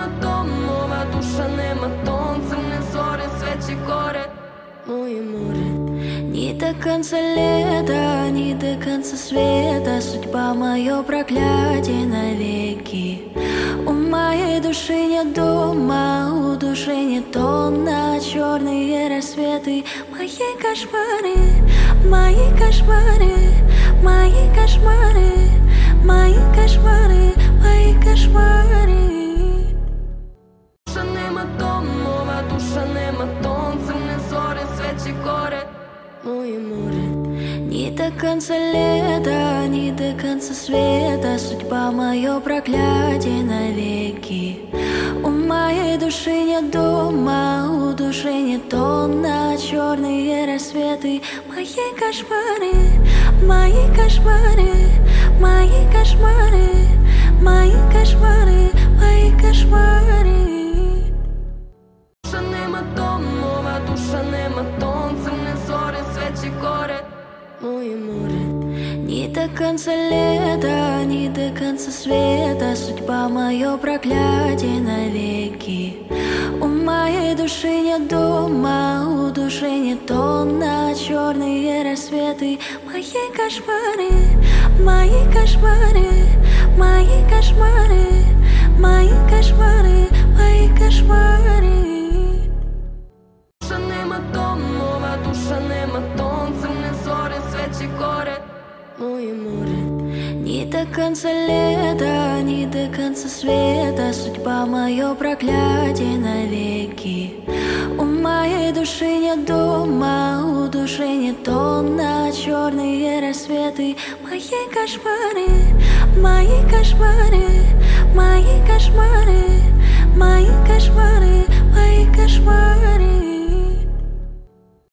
nема dom, moja duša nema ton. Crne zore, sveće gore, moje more. Ни до конца лета, ни до конца света, судьба мое проклятие навеки. У моей души нет дома, у души нет тона, черные рассветы. Мои кошмары, мои кошмары, мои кошмары, мои кошмары, мои кошмары. Душа нема дом, moja duša nema ton. Crne zore, sveće gore, moje more. Ни до конца лета, ни до конца света, судьба мое проклятие навеки. У моей души нет дома, у души нет тона, черные рассветы. Мои кошмары, мои кошмары, мои кошмары, мои кошмары, мои кошмары. Душа нема dom, moja duša nema ton. Crne zore, sveće gore, moje more. Ни до конца лета, ни до конца света, судьба мое проклятие навеки. У моей души нет дома, у души нет тона, черные рассветы. Мои кошмары, мои кошмары, мои кошмары, мои кошмары, мои кошмары. Душа нема dom, moja duša nema ton. Crne zore, sveće gore, moje more. Ни до конца лета, ни до конца света, судьба мое проклятие навеки. У моей души нет дома, у души нет тона, черные рассветы. Мои кошмары, мои кошмары, мои кошмары,